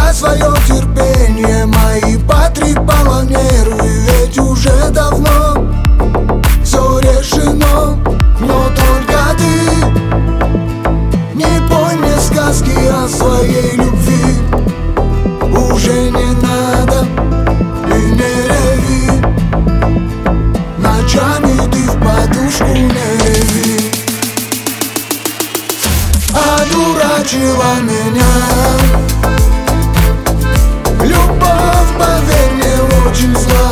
за свое терпение мои потрепала нервы. Ведь уже давно все решено, но только ты не пой мне сказки о своей любви. Уже не надо и не реви, ночами ты в подушку не реви. Одурачила меня любовь, поверь мне, очень зла.